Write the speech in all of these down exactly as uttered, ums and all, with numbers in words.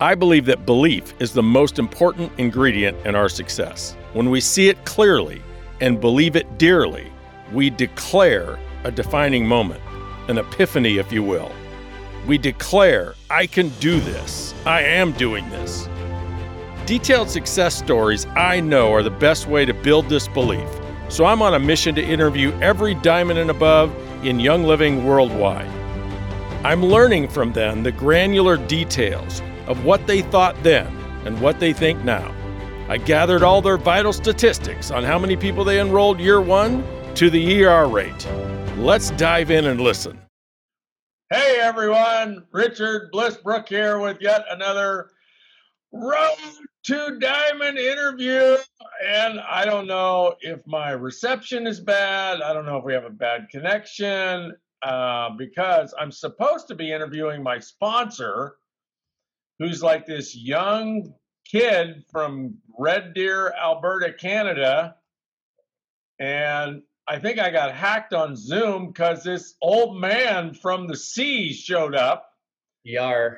I believe that belief is the most important ingredient in our success. When we see it clearly and believe it dearly, we declare a defining moment, an epiphany, if you will. We declare, I can do this. I am doing this. Detailed success stories I know are the best way to build this belief. So I'm on a mission to interview every diamond and above in Young Living worldwide. I'm learning from them the granular details of what they thought then and what they think now. I gathered all their vital statistics on how many people they enrolled year one to the E R rate. Let's dive in and listen. Hey everyone, Richard Blissbrook here with yet another Road to Diamond interview. And I don't know if my reception is bad. I don't know if we have a bad connection uh, because I'm supposed to be interviewing my sponsor, who's like this young kid from Red Deer, Alberta, Canada. And I think I got hacked on Zoom because this old man from the sea showed up. Yar.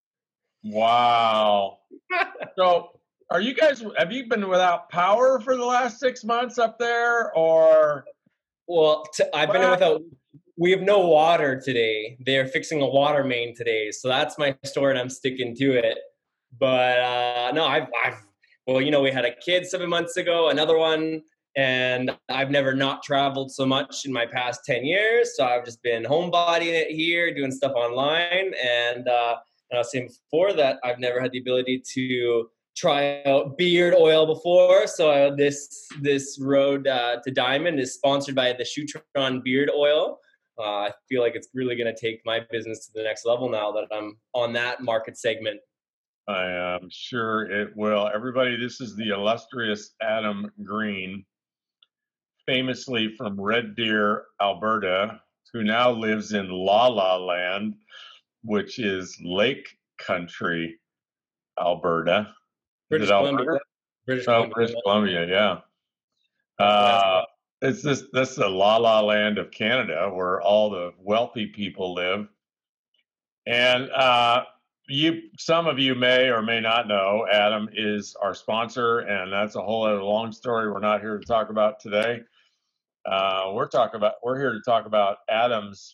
Wow. So are you guys, have you been without power for the last six months up there, or? Well, t- I've been without, we have no water today. They're fixing a water main today. So that's my story and I'm sticking to it. But uh, no, I've, I've, well, you know, we had a kid seven months ago, another one, and I've never not traveled so much in my past ten years. So I've just been homebodying it here, doing stuff online. And, uh, and I was saying before that I've never had the ability to try out beard oil before. So uh, this this road uh, to Diamond is sponsored by the Shutron beard oil. Uh, I feel like it's really going to take my business to the next level now that I'm on that market segment. I am sure it will. Everybody, this is the illustrious Adam Green, famously from Red Deer, Alberta, who now lives in La La Land, which is Lake Country, Alberta. British Columbia. British Columbia. Oh, British Columbia, yeah. Uh, it's this this is the La La Land of Canada, where all the wealthy people live. And uh, you, some of you may or may not know, Adam is our sponsor, and that's a whole other long story we're not here to talk about today. Uh, we're talking about we're here to talk about Adam's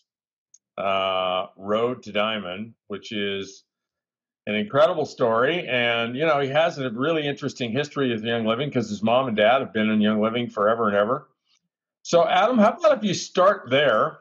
uh, Road to Diamond, which is an incredible story. And, you know, he has a really interesting history with Young Living because his mom and dad have been in Young Living forever and ever. So, Adam, how about if you start there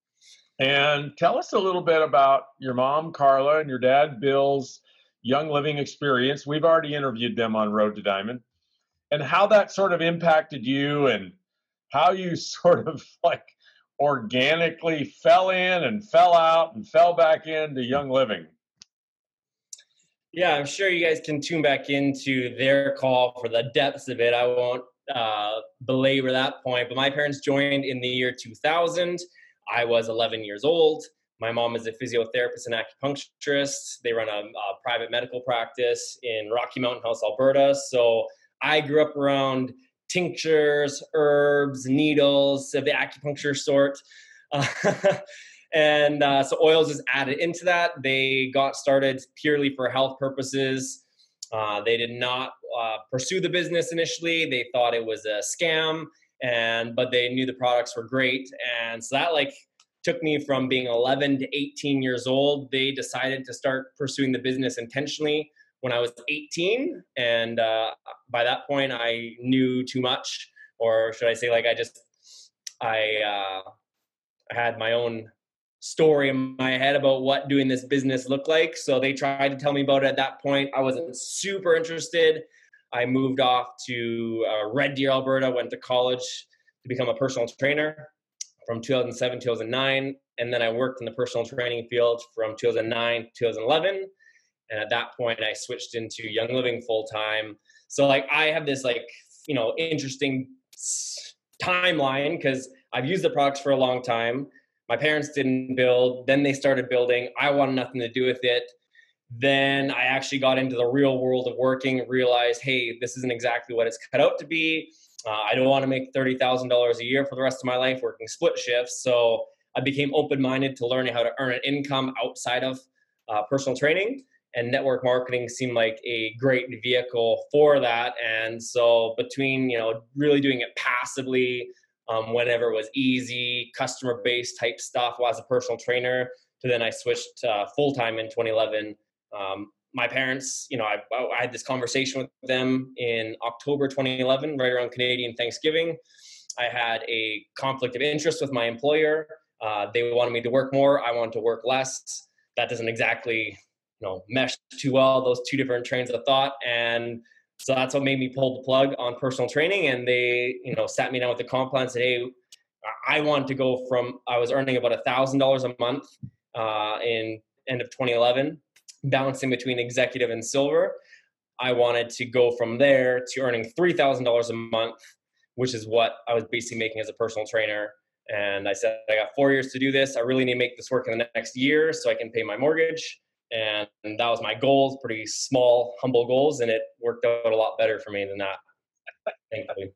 and tell us a little bit about your mom, Carla, and your dad, Bill's Young Living experience. We've already interviewed them on Road to Diamond, and how that sort of impacted you and how you sort of like organically fell in and fell out and fell back into Young Living. Yeah, I'm sure you guys can tune back into their call for the depths of it. I won't uh, belabor that point, but my parents joined in the year two thousand. I was eleven years old. My mom is a physiotherapist and acupuncturist. They run a, a private medical practice in Rocky Mountain House, Alberta. So I grew up around tinctures, herbs, needles of the acupuncture sort. Uh, and uh, so oils is added into that. They got started purely for health purposes. Uh, they did not uh, pursue the business initially. They thought it was a scam. And, but they knew the products were great. And so that like took me from being eleven to eighteen years old. They decided to start pursuing the business intentionally when I was eighteen. And uh, by that point I knew too much, or should I say like I just, I, uh, I had my own story in my head about what doing this business looked like. So they tried to tell me about it at that point. I wasn't super interested. I moved off to uh, Red Deer, Alberta, went to college to become a personal trainer from two thousand seven, two thousand nine. And then I worked in the personal training field from two thousand nine to two thousand eleven. And at that point, I switched into Young Living full time. So like I have this like, you know, interesting timeline because I've used the products for a long time. My parents didn't build. Then they started building. I wanted nothing to do with it. Then I actually got into the real world of working and realized, hey, this isn't exactly what it's cut out to be. Uh, I don't want to make thirty thousand dollars a year for the rest of my life working split shifts. So I became open-minded to learning how to earn an income outside of uh, personal training. and network marketing seemed like a great vehicle for that. And so between, you know, really doing it passively, um, whenever it was easy, customer-based type stuff while as a personal trainer, to then I switched uh, full-time in twenty eleven. Um, my parents, you know, I, I had this conversation with them in October twenty eleven, right around Canadian Thanksgiving. I had a conflict of interest with my employer. Uh, they wanted me to work more. I wanted to work less. That doesn't exactly, you know, mesh too well, those two different trains of thought. And so that's what made me pull the plug on personal training. And they, you know, sat me down with the comp plan and said, hey, I want to go from, I was earning about a thousand dollars a month uh, in end of twenty eleven, balancing between executive and silver. I wanted to go from there to earning three thousand dollars a month, which is what I was basically making as a personal trainer. And I said, I got four years to do this. I really need to make this work in the next year so I can pay my mortgage. And, and that was my goals, pretty small, humble goals. And it worked out a lot better for me than that, thankfully.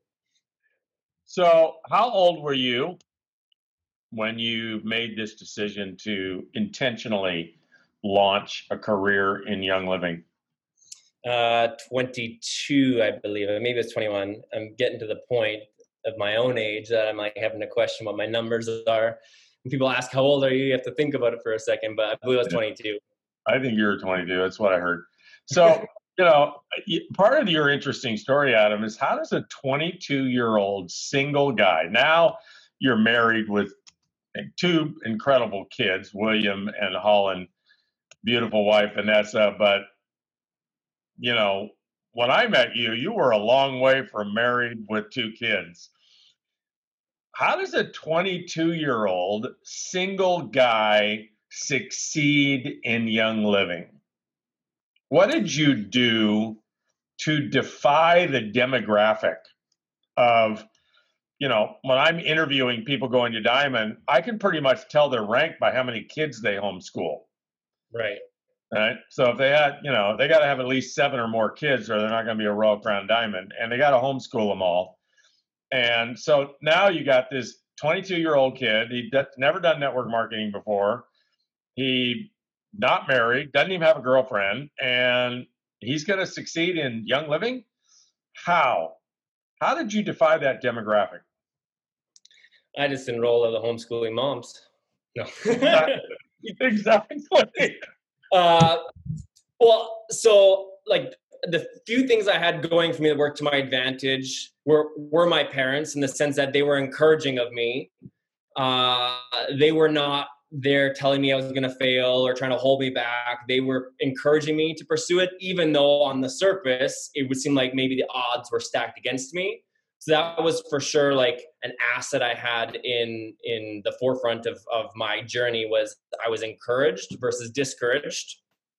So how old were you when you made this decision to intentionally launch a career in Young Living? Uh, twenty-two, I believe. Maybe it's twenty-one. I'm getting to the point of my own age that I'm like having to question what my numbers are. When people ask how old are you, you have to think about it for a second, but I believe I was twenty-two. I think you were twenty-two. That's what I heard. So, you know, part of your interesting story, Adam, is how does a twenty-two-year-old single guy, now you're married with two incredible kids, William and Holland, beautiful wife, Vanessa, but, you know, when I met you, you were a long way from married with two kids. How does a twenty-two-year-old single guy succeed in Young Living? What did you do to defy the demographic of, you know, when I'm interviewing people going to Diamond, I can pretty much tell their rank by how many kids they homeschool. Right. Right. So if they had, you know, they got to have at least seven or more kids or they're not going to be a Royal Crown Diamond, and they got to homeschool them all. And so now you got this twenty-two-year-old kid. He d- never done network marketing before. He not married, doesn't even have a girlfriend, and he's going to succeed in Young Living. How? How did you defy that demographic? I just enrolled other homeschooling moms. No. Exactly. Uh, well, so like the few things I had going for me that worked to my advantage were were my parents, in the sense that they were encouraging of me. Uh, they were not there telling me I was going to fail or trying to hold me back. They were encouraging me to pursue it, even though on the surface it would seem like maybe the odds were stacked against me. So that was for sure like an asset I had in in the forefront of, of my journey, was I was encouraged versus discouraged.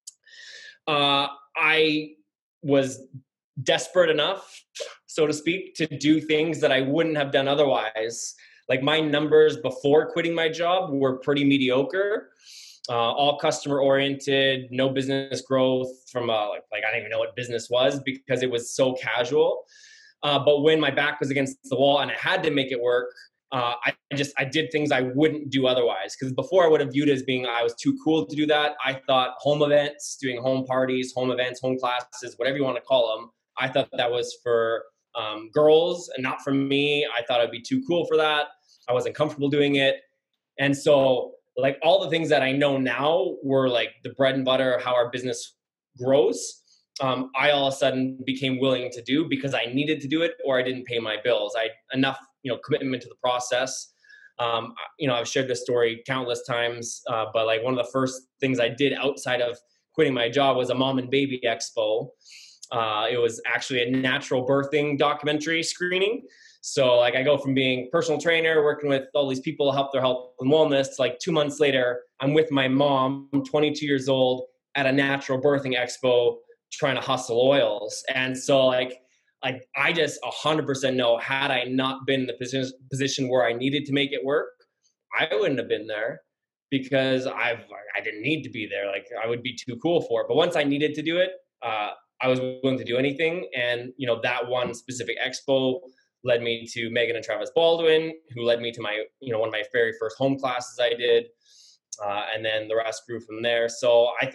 Uh, I was desperate enough, so to speak, to do things that I wouldn't have done otherwise. Like my numbers before quitting my job were pretty mediocre, uh, all customer oriented, no business growth from a, like, like I didn't even know what business was because it was so casual. Uh, but when my back was against the wall and I had to make it work, uh, I just, I did things I wouldn't do otherwise. Because before I would have viewed it as being, I was too cool to do that. I thought home events, doing home parties, home events, home classes, whatever you want to call them, I thought that was for um, girls and not for me. I thought I'd be too cool for that. I wasn't comfortable doing it. And so like all the things that I know now were like the bread and butter of how our business grows. Um, I all of a sudden became willing to do because I needed to do it, or I didn't pay my bills. I enough, you know, commitment to the process. Um, you know, I've shared this story countless times, uh, but like one of the first things I did outside of quitting my job was a mom and baby expo. Uh, it was actually a natural birthing documentary screening. So like I go from being personal trainer, working with all these people to help their health and wellness, to like two months later, I'm with my mom, twenty-two years old, at a natural birthing expo, trying to hustle oils. And so like, like I just a hundred percent know, had I not been in the position, position where I needed to make it work, I wouldn't have been there, because I've, I didn't need to be there. Like I would be too cool for it. But once I needed to do it, uh, I was willing to do anything. And, you know, that one specific expo led me to Megan and Travis Baldwin, who led me to my, you know, one of my very first home classes I did. Uh, and then the rest grew from there. So I think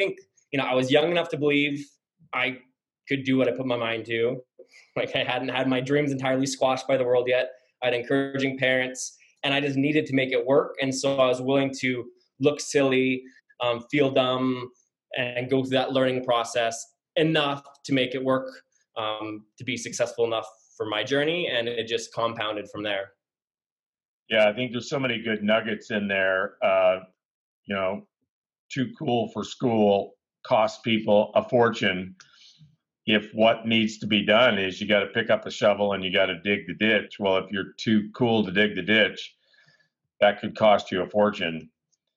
you know, I was young enough to believe I could do what I put my mind to. Like I hadn't had my dreams entirely squashed by the world yet. I had encouraging parents, and I just needed to make it work. And so I was willing to look silly, um, feel dumb, and go through that learning process enough to make it work, um, to be successful enough for my journey. And it just compounded from there. Yeah, I think there's so many good nuggets in there. Uh, you know, too cool for school costs people a fortune. If what needs to be done is you got to pick up a shovel and you got to dig the ditch. Well, if you're too cool to dig the ditch, that could cost you a fortune.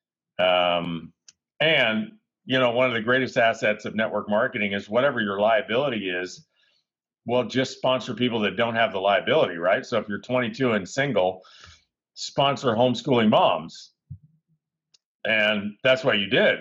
Um, and, you know, one of the greatest assets of network marketing is whatever your liability is, well, just sponsor people that don't have the liability, right? So if you're twenty-two and single, sponsor homeschooling moms. And that's what you did.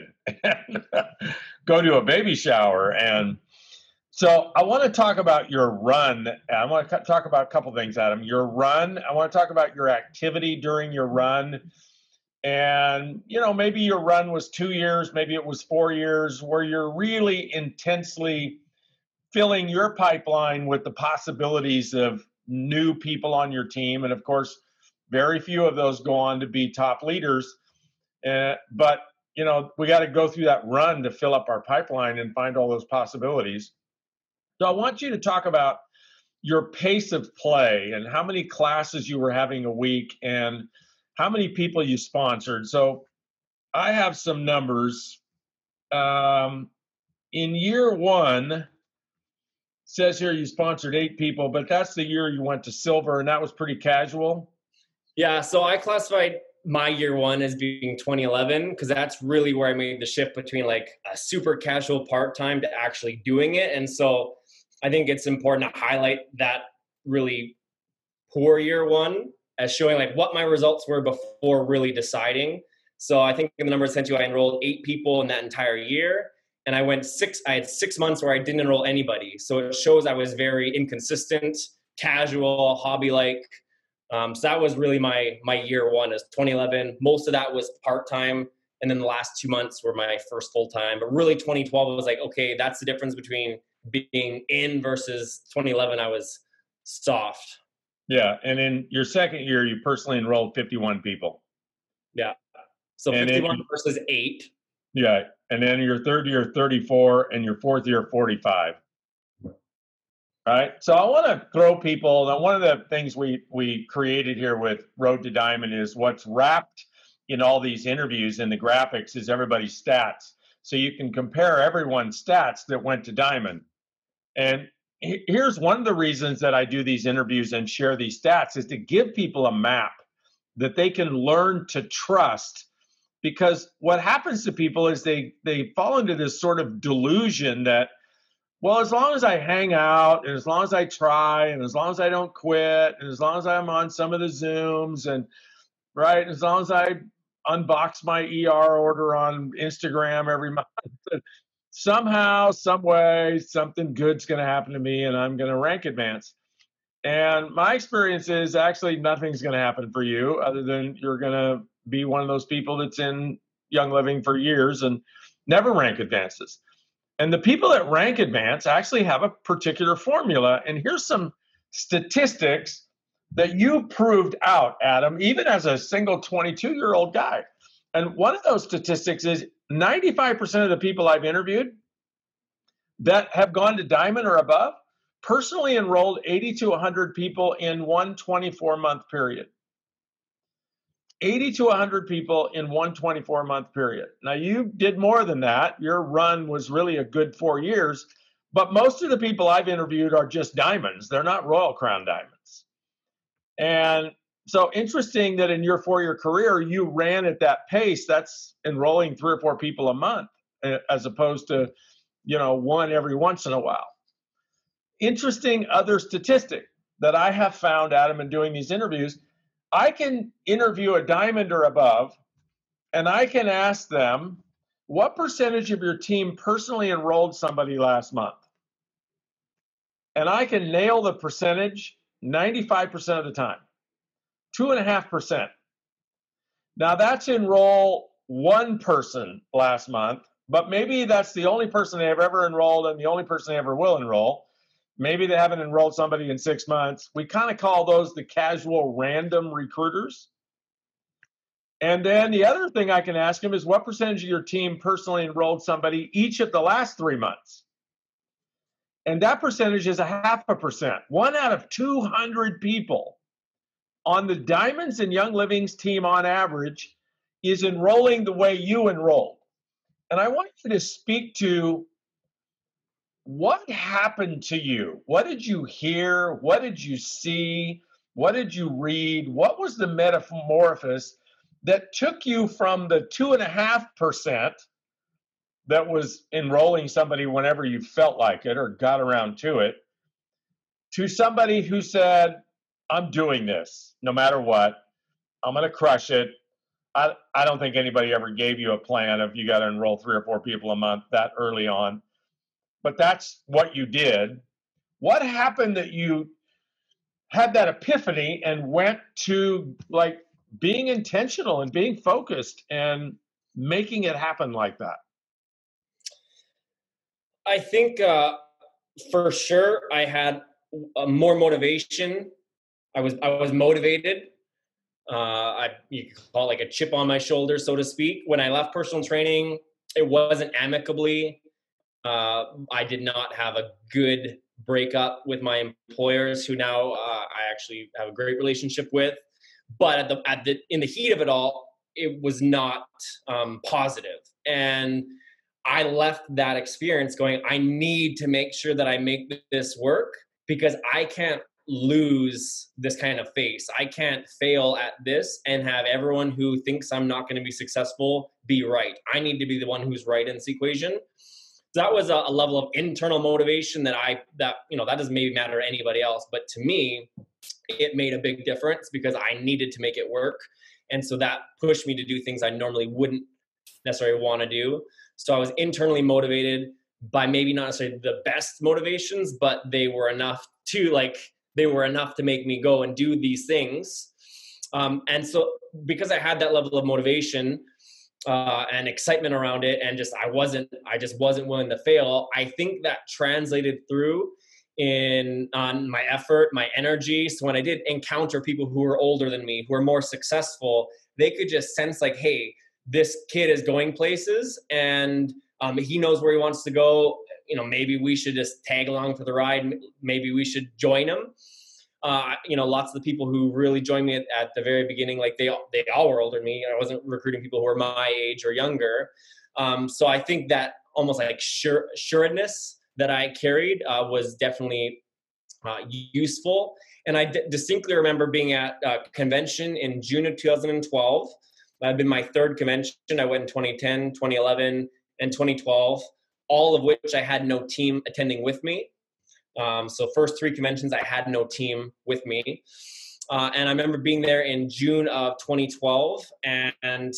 Go to a baby shower. And so I want to talk about your run. I want to talk about a couple things, Adam. Your run. I want to talk about your activity during your run. And, you know, maybe your run was two years, maybe it was four years, where you're really intensely filling your pipeline with the possibilities of new people on your team. And of course, very few of those go on to be top leaders. Uh, but, you know, we got to go through that run to fill up our pipeline and find all those possibilities. So I want you to talk about your pace of play and how many classes you were having a week and how many people you sponsored. So I have some numbers. Um, in year one, says here you sponsored eight people, but that's the year you went to silver, and that was pretty casual. Yeah, so I classified my year one as being twenty eleven because that's really where I made the shift between like a super casual part-time to actually doing it. And so I think it's important to highlight that really poor year one as showing like what my results were before really deciding. So I think in the number I sent you, I enrolled eight people in that entire year. And I went six, I had six months where I didn't enroll anybody. So it shows I was very inconsistent, casual, hobby-like. Um, so that was really my my year one is twenty eleven. Most of that was part-time. And then the last two months were my first full-time. But really twenty twelve was like, okay, that's the difference between being in versus twenty eleven, I was soft. Yeah. And in your second year, you personally enrolled fifty-one people. Yeah. So and fifty-one then, versus eight. Yeah. And then your third year, thirty-four, and your fourth year, forty-five. Right. So I want to throw people. Now, one of the things we we created here with Road to Diamond is what's wrapped in all these interviews and the graphics is everybody's stats. So you can compare everyone's stats that went to Diamond. And here's one of the reasons that I do these interviews and share these stats is to give people a map that they can learn to trust. Because what happens to people is they they fall into this sort of delusion that, well, as long as I hang out and as long as I try and as long as I don't quit and as long as I'm on some of the Zooms and right, as long as I unbox my E R order on Instagram every month, somehow, some way, something good's going to happen to me and I'm going to rank advance. And my experience is actually nothing's going to happen for you other than you're going to be one of those people that's in Young Living for years and never rank advances. And the people that rank advance actually have a particular formula. And here's some statistics that you proved out, Adam, even as a single twenty-two-year-old guy. And one of those statistics is ninety-five percent of the people I've interviewed that have gone to Diamond or above personally enrolled eighty to one hundred people in one twenty-four month period. eighty to one hundred people in one twenty-four month period. Now, you did more than that. Your run was really a good four years, but most of the people I've interviewed are just diamonds. They're not Royal Crown diamonds. And so interesting that in your four-year career, you ran at that pace. That's enrolling three or four people a month as opposed to, you know, one every once in a while. Interesting other statistic that I have found, Adam, in doing these interviews, I can interview a diamond or above, and I can ask them, what percentage of your team personally enrolled somebody last month? And I can nail the percentage ninety-five percent of the time, two and a half percent. Now that's enroll one person last month but maybe that's the only person they have ever enrolled and the only person they ever will enroll. Maybe they haven't enrolled somebody in six months. We kind of call those the casual random recruiters. And then the other thing I can ask them is, what percentage of your team personally enrolled somebody each of the last three months? And that percentage is a half a percent. One out of two hundred people on the Diamonds and Young Living's team on average is enrolling the way you enrolled. And I want you to speak to what happened to you. What did you hear? What did you see? What did you read? What was the metamorphosis that took you from the two and a half percent that was enrolling somebody whenever you felt like it or got around to it, to somebody who said, I'm doing this no matter what. I'm going to crush it. I, I don't think anybody ever gave you a plan of you got to enroll three or four people a month that early on. But that's what you did. What happened that you had that epiphany and went to like being intentional and being focused and making it happen like that? I think uh, for sure I had uh, more motivation. I was I was motivated. Uh, I you could call it like a chip on my shoulder, so to speak. When I left personal training, it wasn't amicably. Uh, I did not have a good breakup with my employers, who now uh, I actually have a great relationship with. But at the at the in the heat of it all, it was not um, positive. And I left that experience going, I need to make sure that I make this work, because I can't lose this kind of face. I can't fail at this and have everyone who thinks I'm not going to be successful be right. I need to be the one who's right in this equation. That was a, a level of internal motivation that I, that, you know, that doesn't maybe matter to anybody else, but to me, it made a big difference because I needed to make it work. And so that pushed me to do things I normally wouldn't necessarily want to do. So I was internally motivated by maybe not necessarily the best motivations, but they were enough to like, they were enough to make me go and do these things. Um, and so because I had that level of motivation uh, and excitement around it, and just, I wasn't, I just wasn't willing to fail. I think that translated through in on my effort, my energy. So when I did encounter people who were older than me, who were more successful, they could just sense like, hey, this kid is going places and um, he knows where he wants to go. You know, maybe we should just tag along for the ride. Maybe we should join him. Uh, you know, lots of the people who really joined me at, at the very beginning, like they, they all were older than me. I wasn't recruiting people who were my age or younger. Um, so I think that almost like sure, assuredness that I carried uh, was definitely uh, useful. And I d- distinctly remember being at a convention in June of two thousand twelve. That had been my third convention. I went in twenty ten, twenty eleven, and twenty twelve, all of which I had no team attending with me. Um, so first three conventions, I had no team with me. Uh, and I remember being there in June of twenty twelve and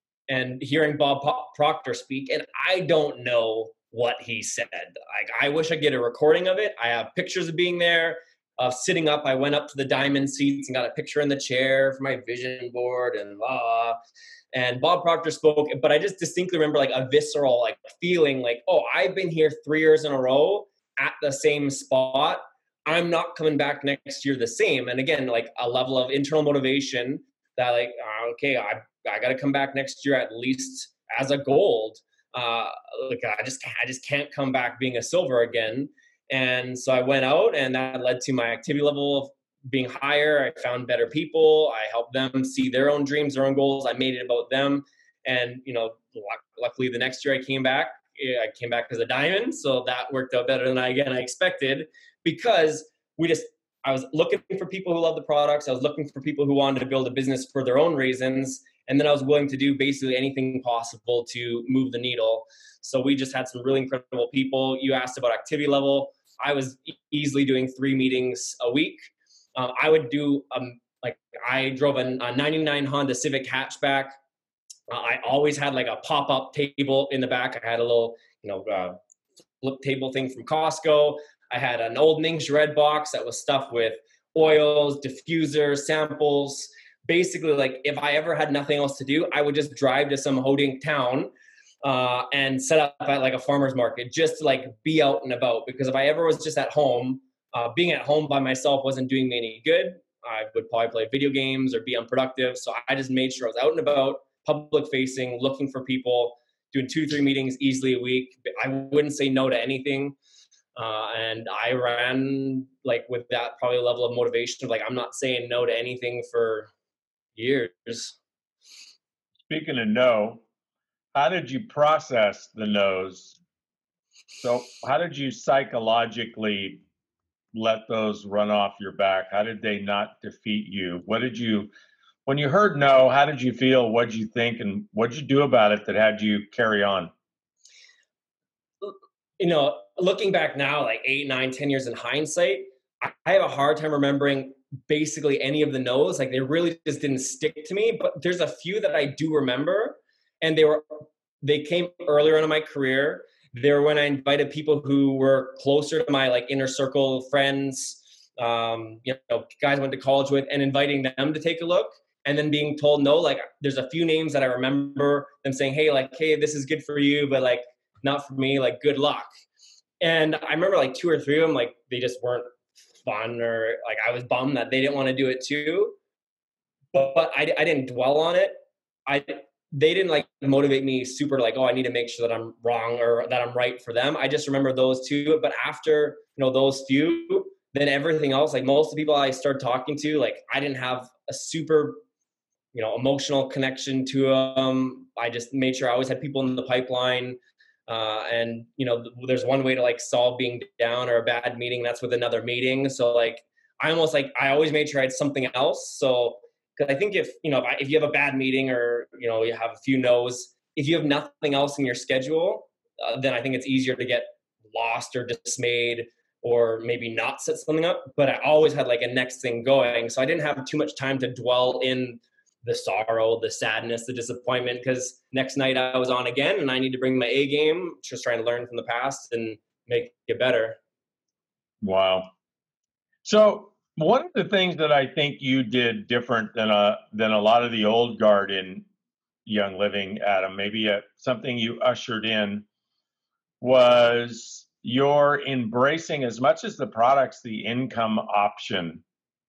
and hearing Bob Proctor speak. And I don't know what he said. Like, I wish I could get a recording of it. I have pictures of being there. Uh, sitting up, I went up to the diamond seats and got a picture in the chair for my vision board and blah. And Bob Proctor spoke, but I just distinctly remember like a visceral like feeling like, oh, I've been here three years in a row at the same spot. I'm not coming back next year the same. And again, like a level of internal motivation that like, uh, okay, I I got to come back next year at least as a gold. Uh, like I just I just can't come back being a silver again. And so I went out, and that led to my activity level being higher. I found better people. I helped them see their own dreams, their own goals. I made it about them. And, you know, luckily the next year I came back, I came back as a diamond. So that worked out better than I, again, I expected, because we just, I was looking for people who love the products. I was looking for people who wanted to build a business for their own reasons. And then I was willing to do basically anything possible to move the needle. So we just had some really incredible people. You asked about activity level. I was e- easily doing three meetings a week. Um, I would do, um, like I drove a, a ninety-nine Honda Civic hatchback. Uh, I always had like a pop-up table in the back. I had a little, you know, uh, flip table thing from Costco. I had an old Ning's Red box that was stuffed with oils, diffusers, samples. Basically, like if I ever had nothing else to do, I would just drive to some Hodink town uh, and set up at like a farmer's market just to like be out and about. Because if I ever was just at home, uh, being at home by myself wasn't doing me any good. I would probably play video games or be unproductive. So I just made sure I was out and about, public facing, looking for people, doing two, three meetings easily a week. I wouldn't say no to anything. Uh, and I ran like with that probably level of motivation of like, I'm not saying no to anything for years. Speaking of no, how did you process the no's? So how did you psychologically let those run off your back? How did they not defeat you? What did you, when you heard no, how did you feel? What did you think? And what did you do about it that had you carry on? You know, looking back now, like eight, nine, ten years in hindsight, I have a hard time remembering basically any of the no's. Like they really just didn't stick to me, but there's a few that I do remember. And they were, they came earlier in my career. They were when I invited people who were closer to my like inner circle friends, um, you know, guys I went to college with, and inviting them to take a look and then being told no. Like there's a few names that I remember them saying, hey, like, hey, this is good for you, but like not for me, like good luck. And I remember like two or three of them, like they just weren't fun, or like I was bummed that they didn't want to do it too. But, but I, I didn't dwell on it. I They didn't like motivate me super like, oh, I need to make sure that I'm wrong or that I'm right for them. I just remember those two. But after, you know, those few, then everything else, like most of the people I started talking to, like I didn't have a super, you know, emotional connection to them. I just made sure I always had people in the pipeline. Uh, and, you know, there's one way to like solve being down or a bad meeting. That's with another meeting. So like, I almost like, I always made sure I had something else. So, because I think if, you know, if, I, if you have a bad meeting or, you know, you have a few no's, if you have nothing else in your schedule, uh, then I think it's easier to get lost or dismayed or maybe not set something up. But I always had like a next thing going. So I didn't have too much time to dwell in the sorrow, the sadness, the disappointment, because next night I was on again and I need to bring my A game, just trying to learn from the past and make it better. Wow. So one of the things that I think you did different than a, than a lot of the old guard in Young Living, Adam, maybe a, something you ushered in, was your embracing, as much as the products, the income option.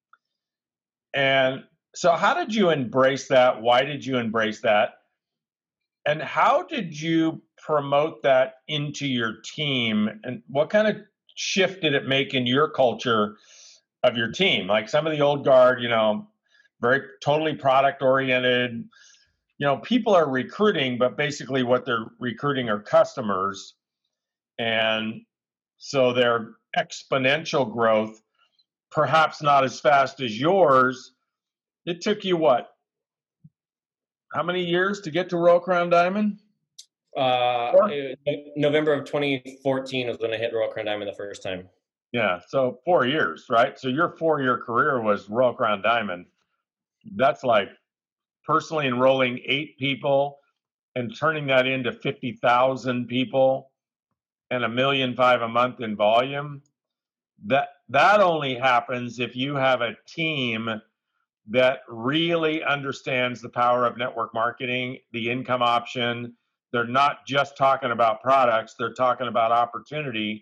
And so how did you embrace that? Why did you embrace that? And how did you promote that into your team? And what kind of shift did it make in your culture of your team? Like some of the old guard, you know, very totally product oriented, you know, people are recruiting, but basically what they're recruiting are customers. And so their exponential growth, perhaps not as fast as yours. It took you what? How many years to get to Royal Crown Diamond? Uh, November of twenty fourteen was when I hit Royal Crown Diamond the first time. Yeah, so four years, right? So your four-year career was Royal Crown Diamond. That's like personally enrolling eight people and turning that into fifty thousand people and a million five a month in volume. That that only happens if you have a team that really understands the power of network marketing, the income option. They're not just talking about products, they're talking about opportunity.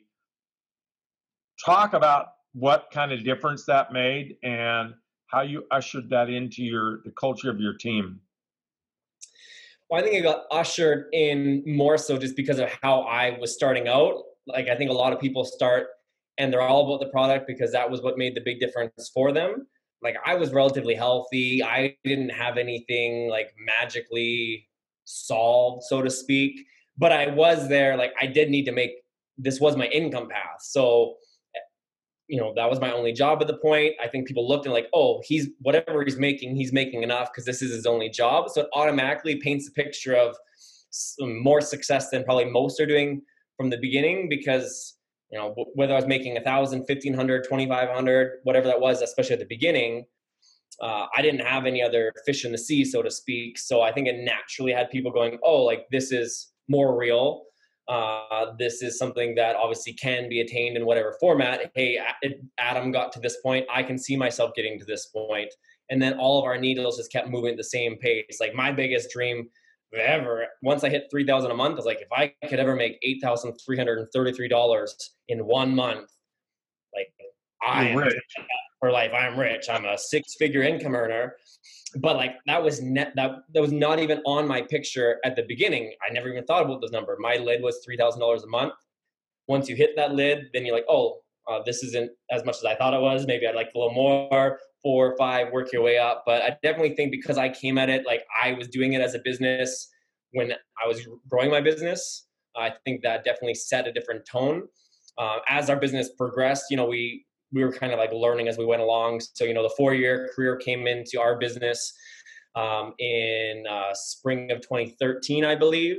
Talk about what kind of difference that made and how you ushered that into your the culture of your team. Well, I think it got ushered in more so just because of how I was starting out. Like, I think a lot of people start and they're all about the product because that was what made the big difference for them. Like, I was relatively healthy. I didn't have anything like magically solved, so to speak, but I was there. Like, I did need to make, this was my income path. So, you know, that was my only job at the point. I think people looked and like, oh, he's whatever he's making, he's making enough because this is his only job. So it automatically paints a picture of some more success than probably most are doing from the beginning, because, you know, whether I was making a thousand, fifteen hundred, twenty-five hundred, whatever that was, especially at the beginning, uh, I didn't have any other fish in the sea, so to speak. So I think it naturally had people going, oh, like this is more real. Uh, this is something that obviously can be attained in whatever format. Hey, Adam got to this point. I can see myself getting to this point. And then all of our needles just kept moving at the same pace. Like, my biggest dream ever. Once I hit three thousand a month, I was like, if I could ever make eight thousand three hundred thirty-three dollars in one month, like I You're am rich. for life. I'm rich. I'm a six-figure income earner. But like that was net that that was not even on my picture at the beginning. I never even thought about this number. My lid was three thousand dollars a month. Once you hit that lid, then you're like, oh, uh, this isn't as much as I thought it was. Maybe I'd like a little more, four or five, work your way up. But I definitely think because I came at it, like I was doing it as a business when I was growing my business, I think that definitely set a different tone. Uh, as our business progressed, you know, we we were kind of like learning as we went along. So, you know, the four-year career came into our business um, in uh, spring of twenty thirteen, I believe.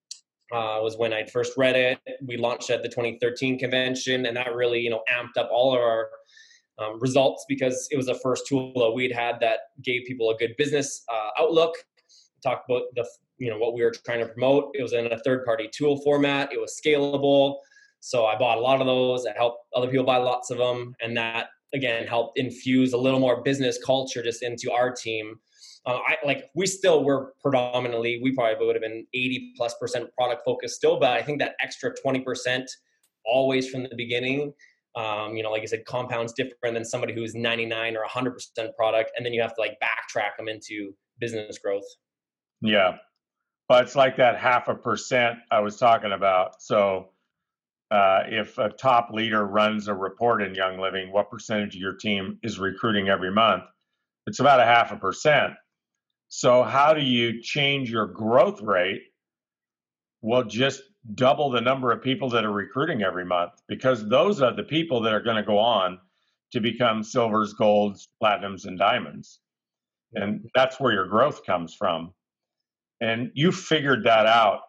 Uh, was when I first read it. We launched at the twenty thirteen convention, and that really, you know, amped up all of our um, results because it was the first tool that we'd had that gave people a good business uh, outlook. Talked about the, you know, what we were trying to promote. It was in a third-party tool format. It was scalable. So I bought a lot of those. I helped other people buy lots of them, and that again helped infuse a little more business culture just into our team. Uh, I like we still were predominantly, we probably would have been eighty plus percent product focused still, but I think that extra twenty percent always from the beginning, um, you know, like I said, compounds different than somebody who's ninety-nine or one hundred percent product. And then you have to like backtrack them into business growth. Yeah. But it's like that half a percent I was talking about. So uh, if a top leader runs a report in Young Living, what percentage of your team is recruiting every month? It's about a half a percent. So how do you change your growth rate? Well, just double the number of people that are recruiting every month, because those are the people that are going to go on to become silvers, golds, platinums, and diamonds. And that's where your growth comes from. And you figured that out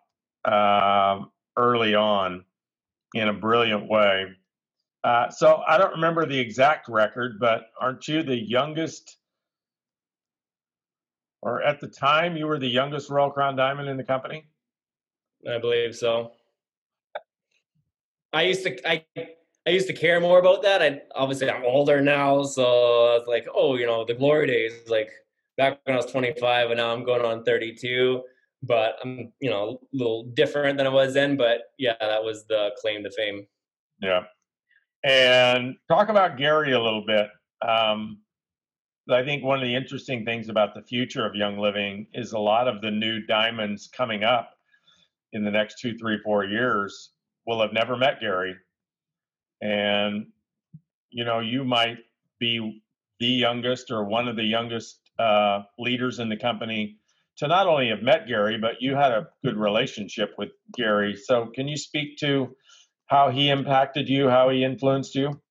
uh, early on in a brilliant way. Uh, so I don't remember the exact record, but aren't you the youngest, or at the time you were the youngest Royal Crown Diamond in the company? I believe so. I used to, I, I used to care more about that. I obviously I'm older now, so I was like, oh, you know, the glory days, like back when I was twenty-five, and now I'm going on thirty-two. But I'm, you know, a little different than I was then. But yeah, that was the claim to fame. Yeah. And talk about Gary a little bit. Um, I think one of the interesting things about the future of Young Living is a lot of the new diamonds coming up in the next two, three, four years will have never met Gary. And, you know, you might be the youngest or one of the youngest uh, leaders in the company to not only have met Gary, but you had a good relationship with Gary. So can you speak to how he impacted you, how he influenced you?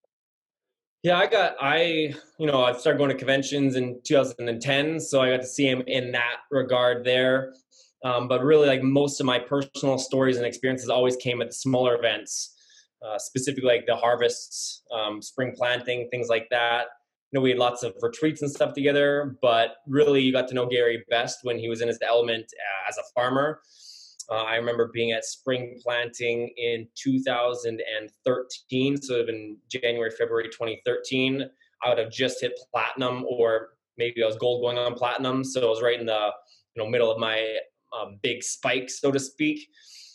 Yeah, I got, I, you know, I started going to conventions in two thousand ten, so I got to see him in that regard there. Um, but really, like most of my personal stories and experiences always came at smaller events, uh, specifically like the harvests, um, spring planting, things like that. You know, we had lots of retreats and stuff together, but really you got to know Gary best when he was in his element uh, as a farmer. Uh, I remember being at spring planting in two thousand thirteen, so it would have been January, February twenty thirteen. I would have just hit platinum, or maybe I was gold going on platinum, so I was right in the you know middle of my um, big spike, so to speak.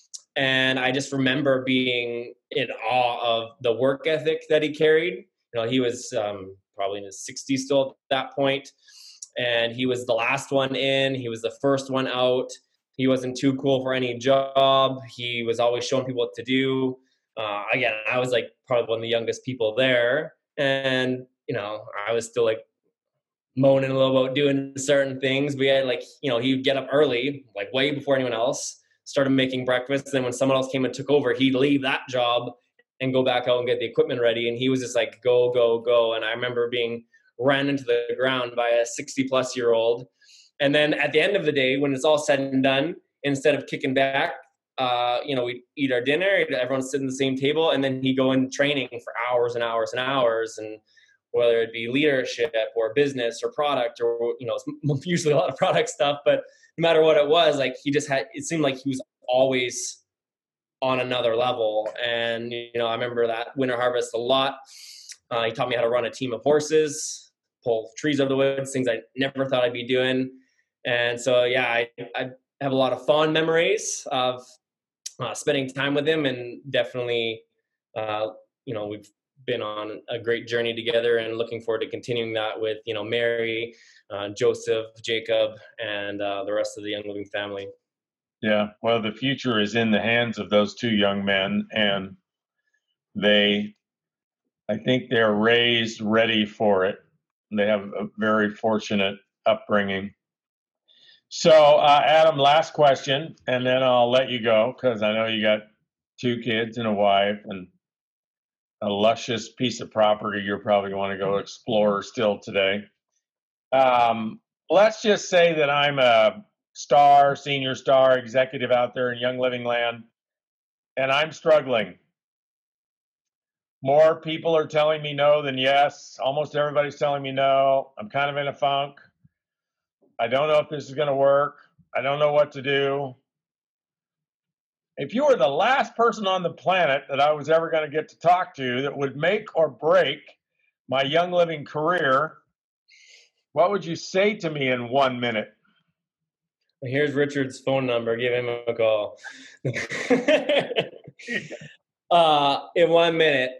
And I just remember being in awe of the work ethic that he carried. You know, he was um, probably in his sixties still at that point, and he was the last one in. He was the first one out. He wasn't too cool for any job. He was always showing people what to do. Uh, again, I was like probably one of the youngest people there. And, you know, I was still like moaning a little about doing certain things. We had like, you know, he'd get up early, like way before anyone else, started making breakfast. Then when someone else came and took over, he'd leave that job and go back out and get the equipment ready. And he was just like, go, go, go. And I remember being ran into the ground by a sixty plus year old. And then at the end of the day, when it's all said and done, instead of kicking back, uh, you know, we'd eat our dinner, everyone's sitting at the same table, and then he'd go in training for hours and hours and hours. And whether it be leadership or business or product or, you know, it's usually a lot of product stuff, but no matter what it was, like he just had, it seemed like he was always on another level. And, you know, I remember that winter harvest a lot. Uh, he taught me how to run a team of horses, pull trees over the woods, things I never thought I'd be doing. And so, yeah, I, I have a lot of fond memories of uh, spending time with him, and definitely, uh, you know, we've been on a great journey together, and looking forward to continuing that with, you know, Mary, uh, Joseph, Jacob, and uh, the rest of the Young Living family. Yeah, well, the future is in the hands of those two young men, and they, I think they're raised ready for it. They have a very fortunate upbringing. So, uh, Adam, last question, and then I'll let you go, because I know you got two kids and a wife and a luscious piece of property you're probably want to go explore still today. Um, let's just say that I'm a star, senior star, executive out there in Young Living land, and I'm struggling. More people are telling me no than yes. Almost everybody's telling me no. I'm kind of in a funk. I don't know if this is going to work. I don't know what to do. If you were the last person on the planet that I was ever going to get to talk to that would make or break my Young Living career, what would you say to me in one minute? Here's Richard's phone number. Give him a call. uh, in one minute.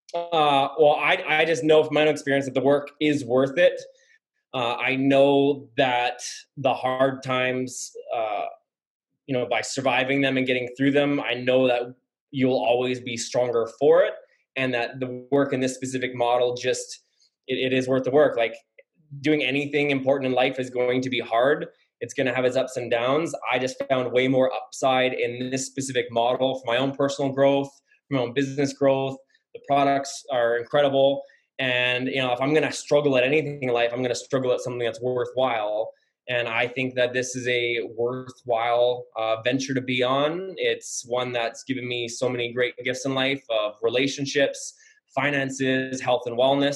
Uh, well, I, I just know from my own experience that the work is worth it. Uh, I know that the hard times, uh, you know, by surviving them and getting through them, I know that you'll always be stronger for it. And that the work in this specific model just, it, it is worth the work. Like, doing anything important in life is going to be hard. It's going to have its ups and downs. I just found way more upside in this specific model for my own personal growth, for my own business growth. The products are incredible. And, you know, if I'm going to struggle at anything in life, I'm going to struggle at something that's worthwhile. And I think that this is a worthwhile uh, venture to be on. It's one that's given me so many great gifts in life of relationships, finances, health, and wellness.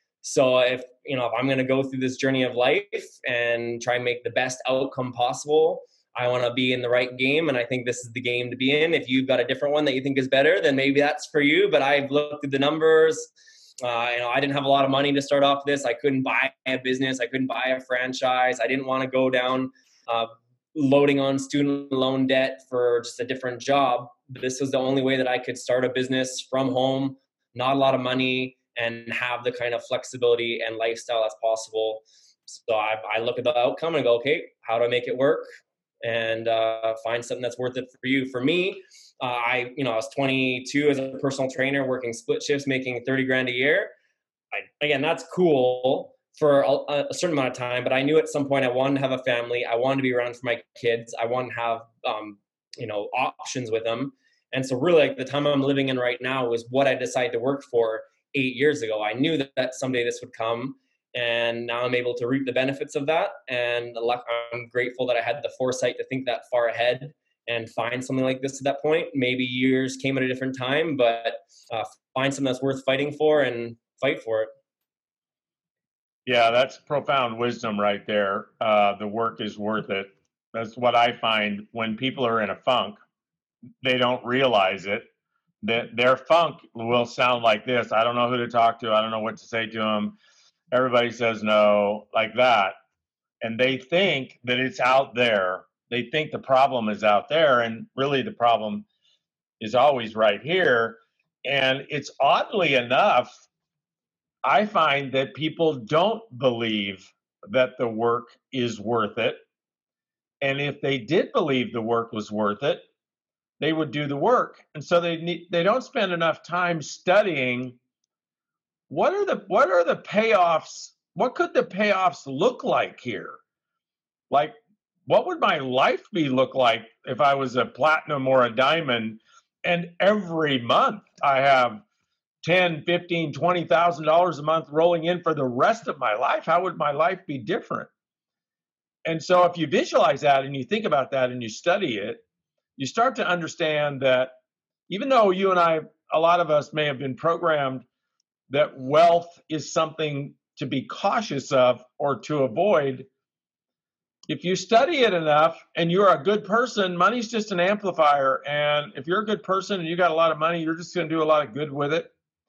So if, you know, if I'm going to go through this journey of life and try and make the best outcome possible, I want to be in the right game. And I think this is the game to be in. If you've got a different one that you think is better, then maybe that's for you. But I've looked at the numbers. Uh, you know, I didn't have a lot of money to start off this. I couldn't buy a business. I couldn't buy a franchise. I didn't want to go down uh, loading on student loan debt for just a different job. This was the only way that I could start a business from home, not a lot of money, and have the kind of flexibility and lifestyle that's possible. So I, I look at the outcome and go, okay, how do I make it work? And uh, find something that's worth it for you. For me, uh, I, you know, I was twenty-two as a personal trainer, working split shifts, making thirty grand a year. I, again, that's cool for a, a certain amount of time, but I knew at some point I wanted to have a family. I wanted to be around for my kids. I wanted to have, um, you know, options with them. And so really, like, the time I'm living in right now is what I decided to work for eight years ago. I knew that, that someday this would come. And now I'm able to reap the benefits of that. And I'm grateful that I had the foresight to think that far ahead and find something like this at that point. Maybe years came at a different time, but uh, find something that's worth fighting for and fight for it. Yeah, that's profound wisdom right there. Uh, the work is worth it. That's what I find when people are in a funk. They don't realize it. That their funk will sound like this. I don't know who to talk to. I don't know what to say to them. Everybody says no, like that. And they think that it's out there. They think the problem is out there. And really the problem is always right here. And it's oddly enough, I find that people don't believe that the work is worth it. And if they did believe the work was worth it, they would do the work. And so they need, they don't spend enough time studying what are the what are the payoffs? What could the payoffs look like here? Like, what would my life be look like if I was a platinum or a diamond and every month I have ten, fifteen, twenty thousand dollars a month rolling in for the rest of my life? How would my life be different? And so if you visualize that and you think about that and you study it, you start to understand that even though you and I, a lot of us may have been programmed that wealth is something to be cautious of or to avoid, if you study it enough and you're a good person, money's just an amplifier. And if you're a good person and you got a lot of money, you're just going to do a lot of good with it.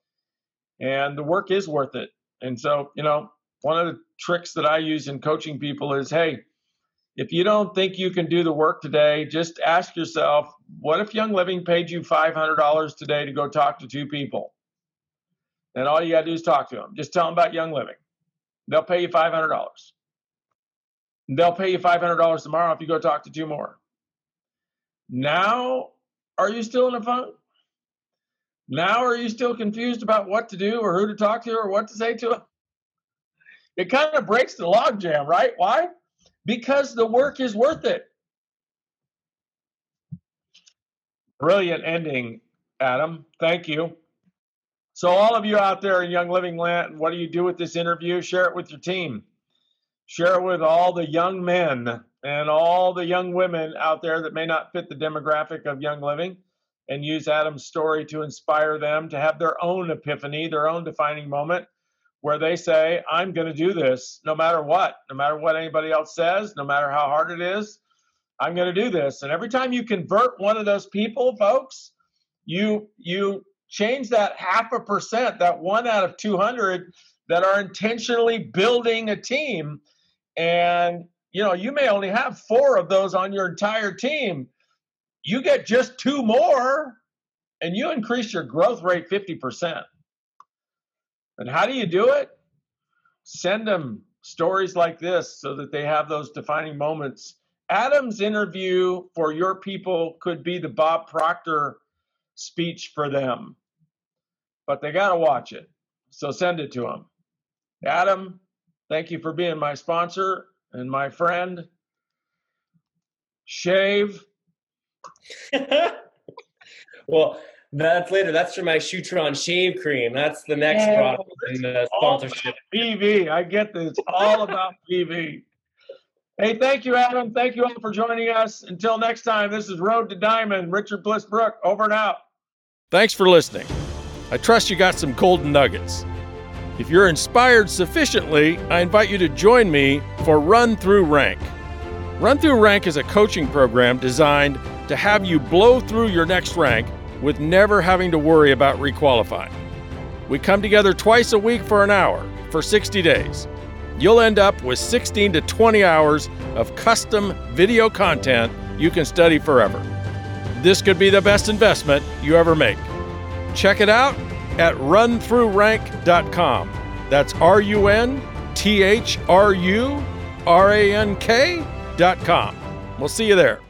And the work is worth it. And so, you know, one of the tricks that I use in coaching people is, hey, If you don't think you can do the work today, just ask yourself, what if Young Living paid you five hundred dollars today to go talk to two people? And all you got to do is talk to them. Just tell them about Young Living. They'll pay you five hundred dollars. They'll pay you five hundred dollars tomorrow if you go talk to two more. Now, are you still in a funk? Now, are you still confused about what to do or who to talk to or what to say to them? It kind of breaks the logjam, right? Why? Because the work is worth it. Brilliant ending, Adam. Thank you. So all of you out there in Young Living Land, what do you do with this interview? Share it with your team. Share it with all the young men and all the young women out there that may not fit the demographic of Young Living, and use Adam's story to inspire them to have their own epiphany, their own defining moment, where they say, I'm going to do this no matter what, no matter what anybody else says, no matter how hard it is, I'm going to do this. And every time you convert one of those people, folks, you you change that half a percent, that one out of two hundred that are intentionally building a team. And, you know, you may only have four of those on your entire team. You get just two more, and you increase your growth rate fifty percent. And how do you do it? Send them stories like this so that they have those defining moments. Adam's interview for your people could be the Bob Proctor speech for them, but they got to watch it. So send it to them. Adam, thank you for being my sponsor and my friend. Shave. Well, that's later. That's for my Shutron shave cream. That's the next oh, product in the sponsorship. B V. I get this. It's all about B V. Hey, thank you, Adam. Thank you all for joining us. Until next time, this is Road to Diamond. Richard Bliss-Brook, over and out. Thanks for listening. I trust you got some golden nuggets. If you're inspired sufficiently, I invite you to join me for Run Through Rank. Run Through Rank is a coaching program designed to have you blow through your next rank with never having to worry about requalifying. We come together twice a week for an hour for sixty days. You'll end up with sixteen to twenty hours of custom video content you can study forever. This could be the best investment you ever make. Check it out at run through rank dot com. That's R U N T H R U R A N K dot com. We'll see you there.